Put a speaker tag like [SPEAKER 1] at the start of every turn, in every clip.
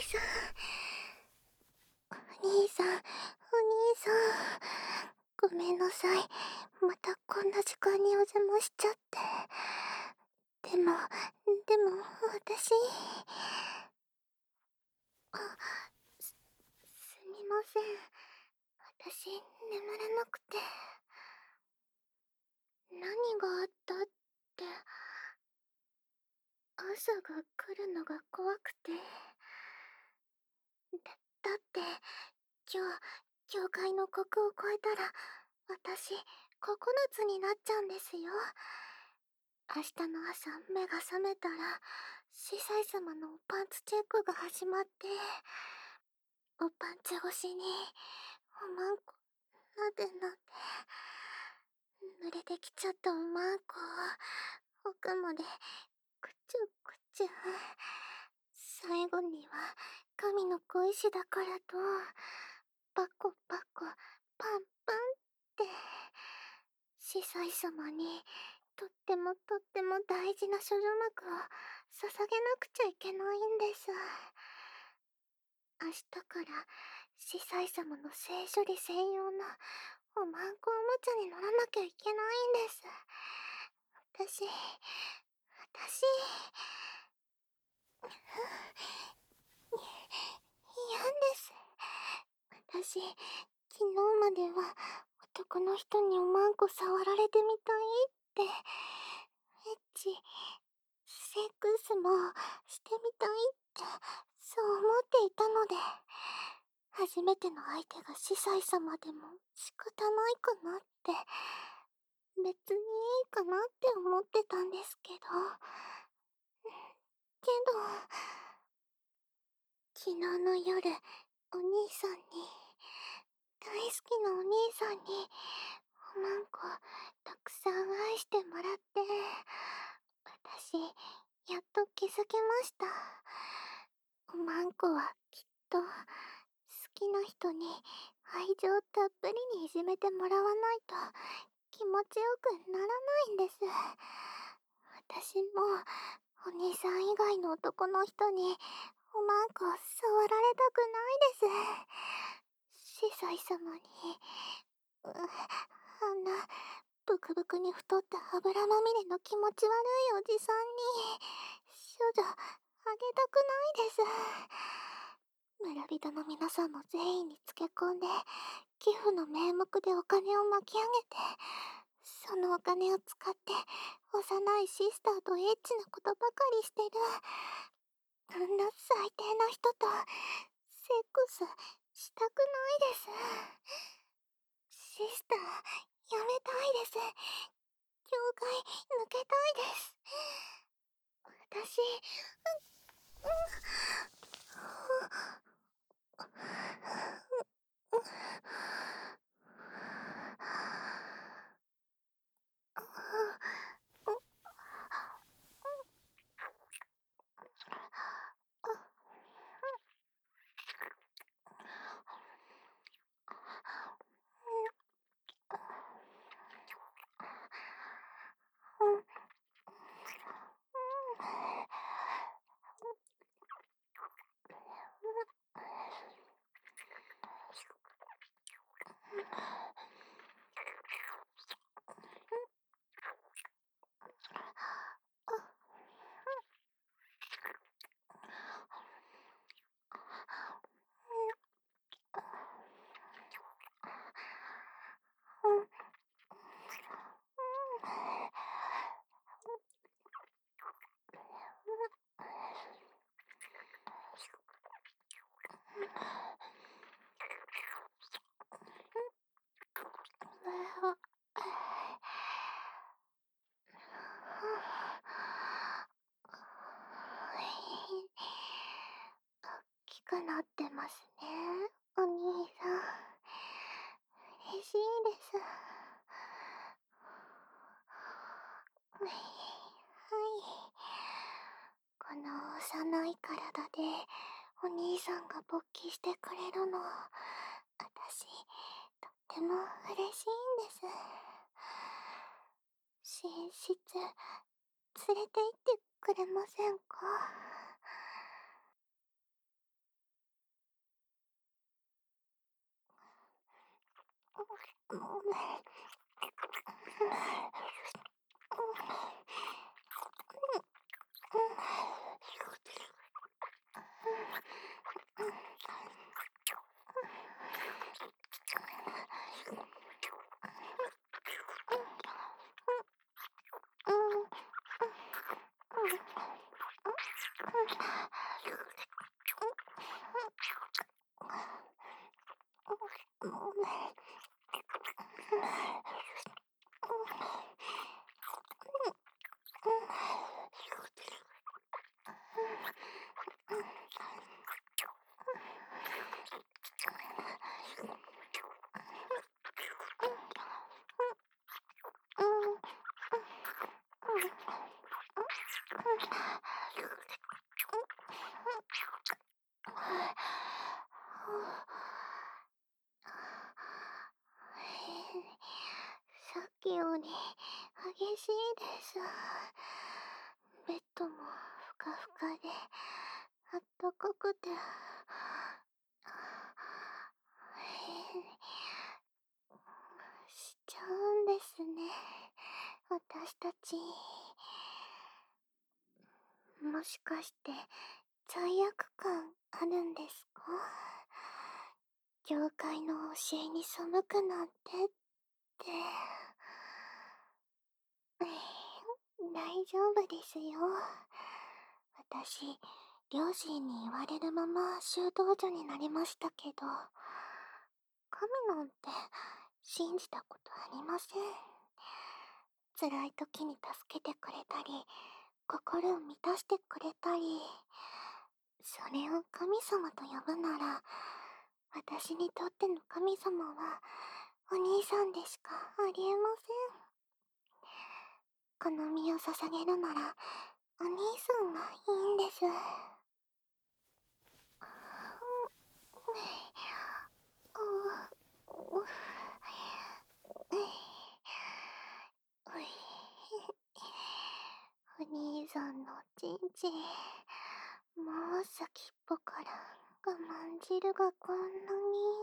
[SPEAKER 1] さん、お兄さん、お兄さん。ごめんなさい。またこんな時間にお邪魔しちゃって。でも、私。あ、すみません。私、眠れなくて。何があったって。朝が来るのが怖くて。だって、今日、教会の国を越えたら、私、9つになっちゃうんですよ。明日の朝、目が覚めたら、司祭様のおパンツチェックが始まって、おパンツ越しに、おまんこ、なでなで、濡れてきちゃったおまんこを、奥まで、くちゅくちゅ。最後には、神の小石だからと、パコパコ、パンパンって、司祭様に、とっても大事な処女膜を捧げなくちゃいけないんです。明日から司祭様の性処理専用のおまんこおもちゃに乗らなきゃいけないんです。私、嫌んです。私、昨日までは男の人におまんこ触られてみたいって、エッチ、セックスもしてみたいって、そう思っていたので、初めての相手が司祭様でも仕方ないかなって、別にいいかなって思ってたんですけど、けど、昨日の夜、お兄さんに、大好きなお兄さんに、おまんこ、たくさん愛してもらって、私、やっと気づきました。おまんこはきっと、好きな人に愛情たっぷりにいじめてもらわないと気持ちよくならないんです。私も、お兄さん以外の男の人に、おまんこ触られたくないです。司祭様に、あんな、ブクブクに太った油まみれの気持ち悪いおじさんに、処女、あげたくないです。村人の皆さんも全員につけ込んで、寄付の名目でお金を巻き上げて、そのお金を使って、幼いシスターとエッチなことばかりしてる。あんな最低な人と、セックスしたくないです。シスター、やめたいです。教会抜けたいです。私、大きくなってますね、お兄さん。嬉しいです。はい。この幼い体でお兄さんが勃起してくれるの、私、とっても嬉しいんです。寝室、連れて行ってくれませんか？ さっきより激しいです。ベッドもふかふかであったかくて、しちゃうんですね、私たち。もしかして罪悪感あるんですか？業界の教えに背くなんてって。大丈夫ですよ。私、両親に言われるまま修道女になりましたけど、神なんて信じたことありません。辛い時に助けてくれたり、心を満たしてくれたり、それを神様と呼ぶなら、私にとっての神様はお兄さんでしかありえません。この身を捧げるなら、お兄さんがいいんです。お兄さんのちんちん、もう先っぽから我慢汁がこんなに。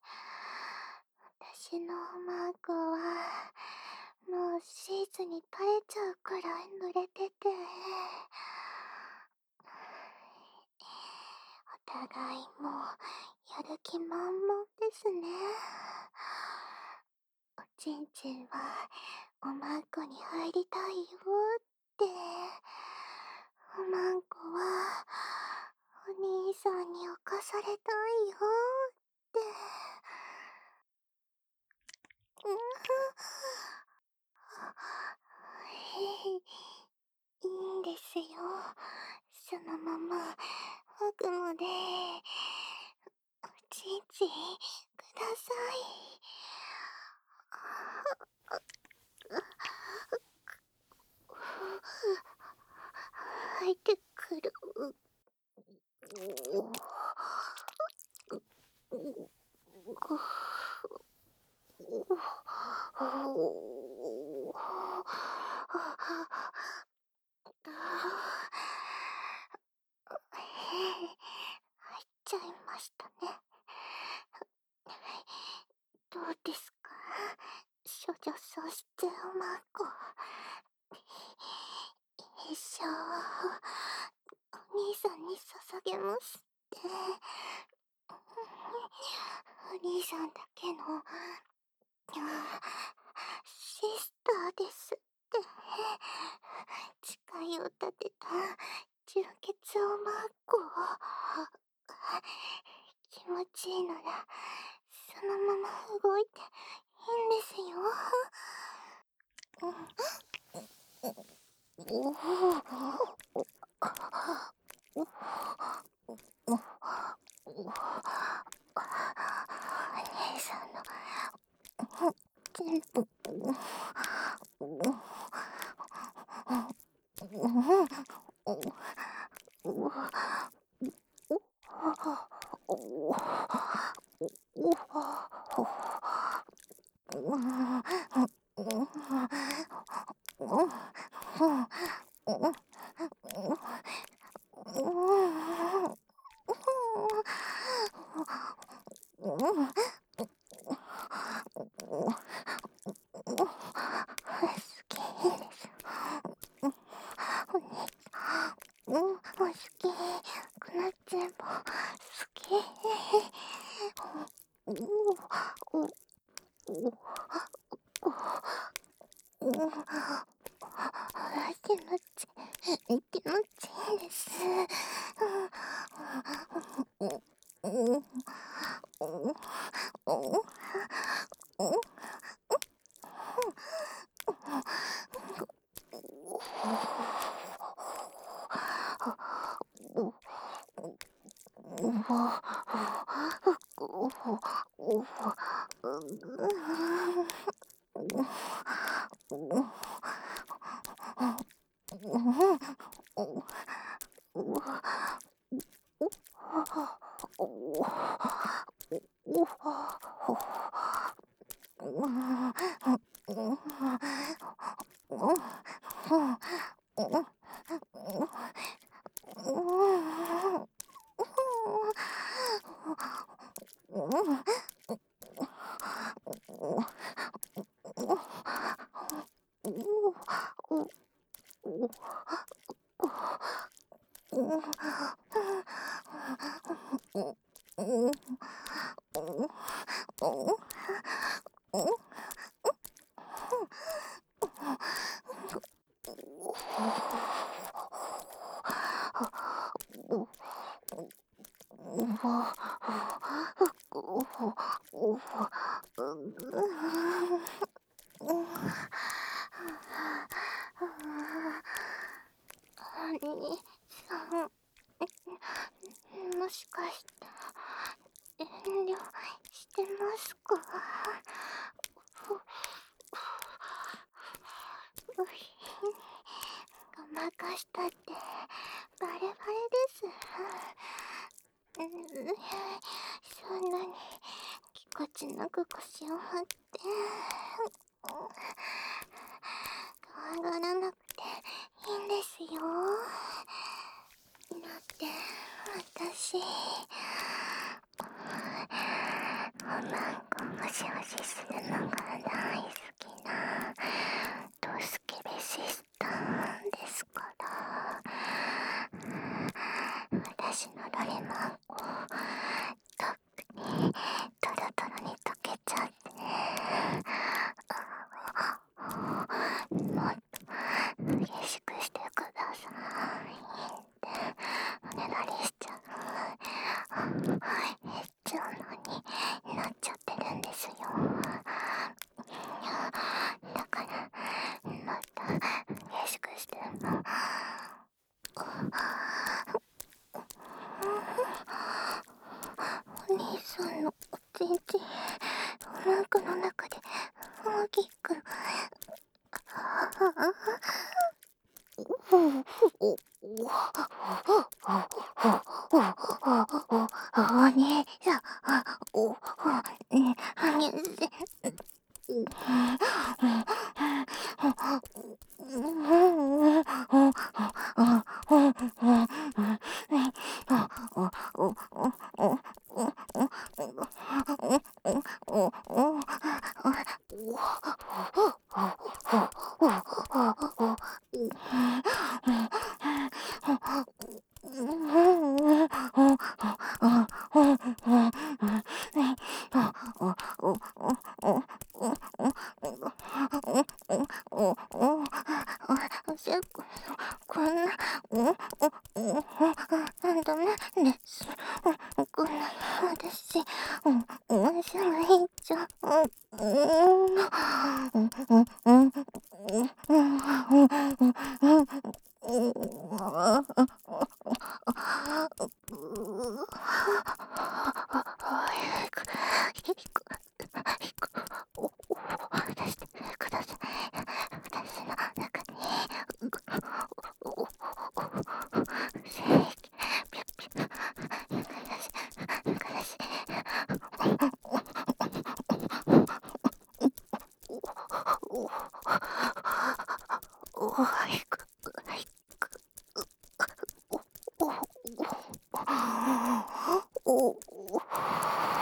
[SPEAKER 1] 私のマークはもうシーツに垂れちゃうくらい濡れてて、お互いもうやる気満々ですね。おちんちんはおまんこに入りたいよって、おまんこはお兄さんに侵されたいよって。うんいいんですよ。そのまま奥までおちんちんください。入ってくる。入っちゃいましたね。どうですか、処女そしておまんこ。一生お兄さんに捧げますって。お兄さんだけのシスターですって。誓いを立てた純潔おまんこ。気持ちいいならそのまま動いていいんですよ。お姉さんの全部気持ちいいです。お兄さん、もしかして遠慮してますか？ごまかしたってバレバレです。そんなにぎこちなく腰を張って怖がらなくていいんですよ。だって私おまんこムシムシするのが大好きなドスケベシスターですから。私のロレマンコとっくにトロトロに溶けちゃってもっと激しくしてくださいっておねだりしちゃう。へっちゃうのになっちゃってるんですよ。だからもっと激しくしてもお兄さんのおちんちんおまんこの中で大きくお兄さん、こんな、ダメです。こんな、私、面白いじゃん。出してください。私の中に精液ピュッピュッぬか出しはいくはいくおお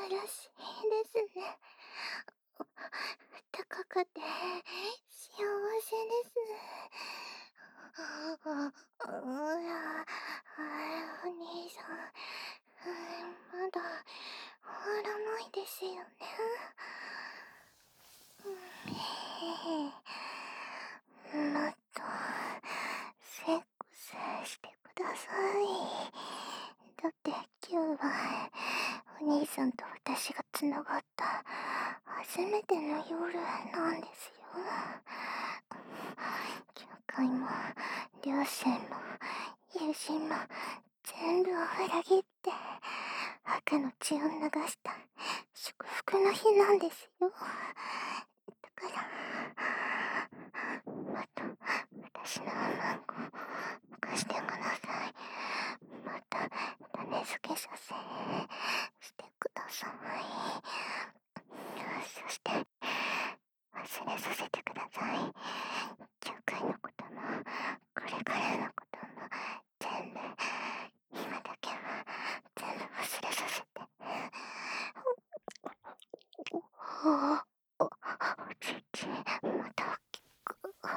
[SPEAKER 1] しいですね。高くて幸せです。お兄さん、まだ終わらないですよね。もっとセックスしてください。だって今日はお兄さんと私がつながった初めての夜なんですよ。教会も両親も友人も全部を裏切って赤の血を流した祝福の日なんですよ。だからもっと私のマンゴを貸してください。また種付けさせしてください。そして忘れさせてください。教会のこともこれからのことも全部今だけは全部忘れさせて。おちちまた大きく。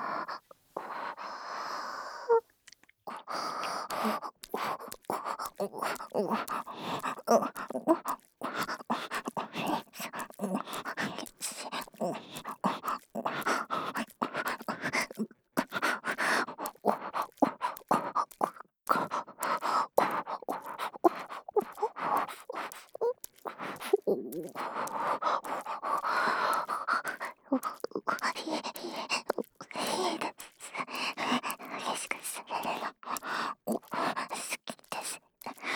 [SPEAKER 1] 激しくされるの好きです。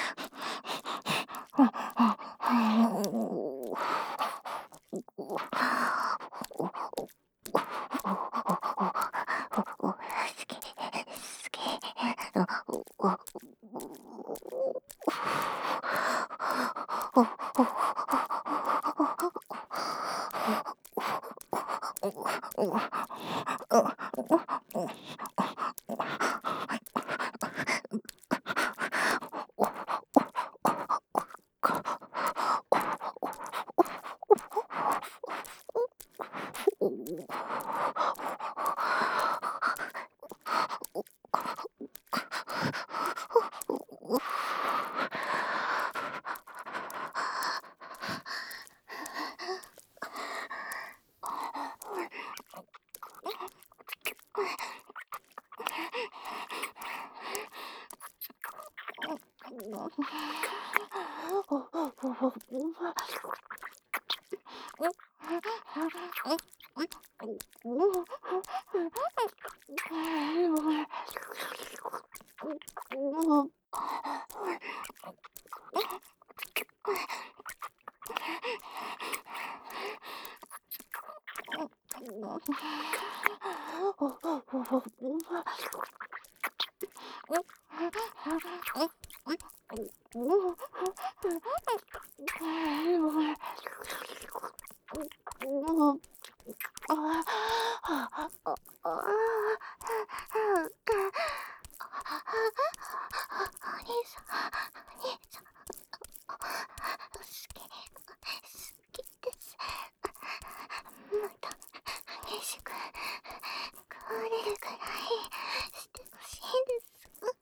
[SPEAKER 1] また激しく食われるくらいしてほしいです。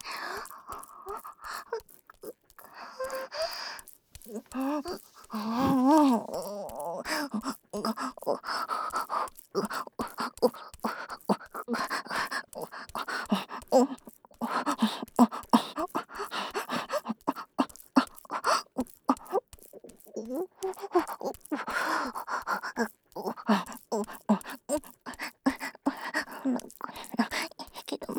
[SPEAKER 1] けど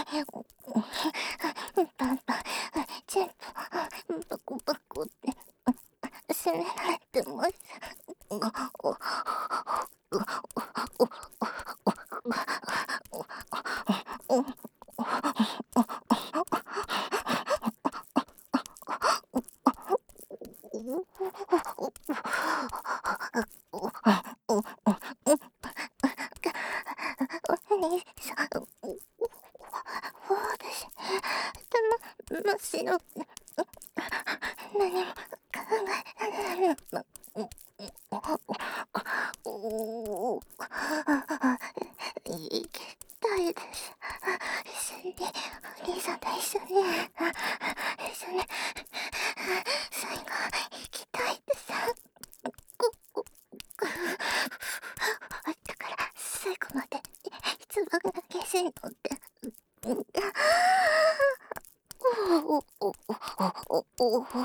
[SPEAKER 1] パンパン全部バコバコって責められてます。お兄さん、私真っ白。何も考えられない。 おお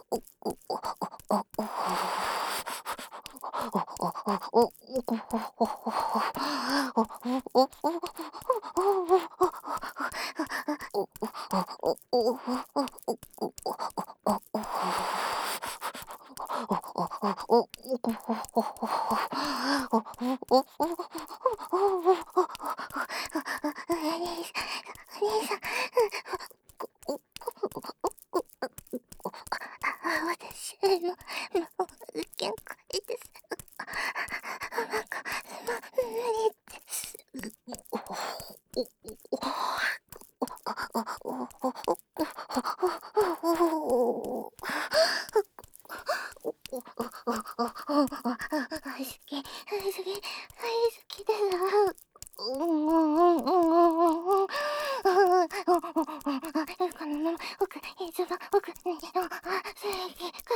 [SPEAKER 1] 私の限界です。なんか、無理です。大好き、大好き、大好きです。このまま奥、一番奥に、正義く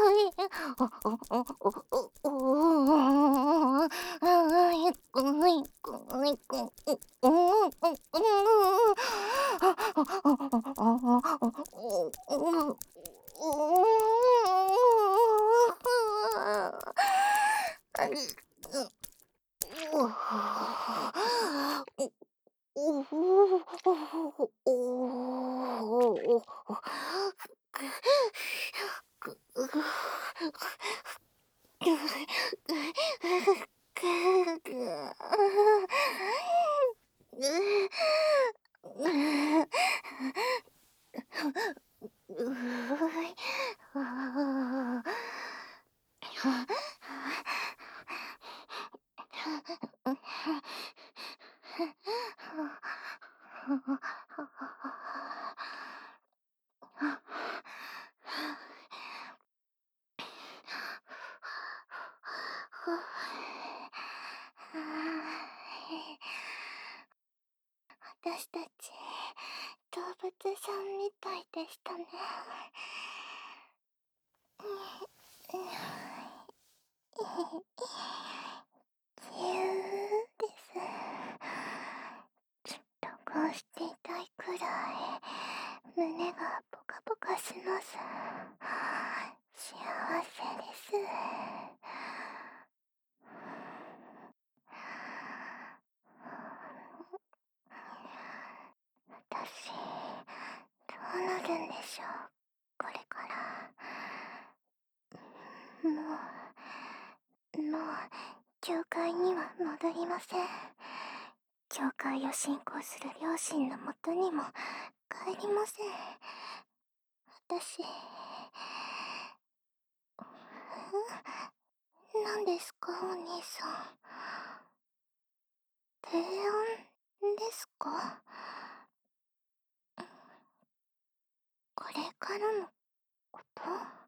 [SPEAKER 1] ださい。私たち、動物さんみたいでしたね。自由です。とこうしていたいくらい、胸がポカポカします。幸せです。私、どうなるんでしょう、これから。もう、教会には戻りません。教会を信仰する両親のもとにも帰りません。私、何ですか、お兄さん。提案ですか？これからのこと？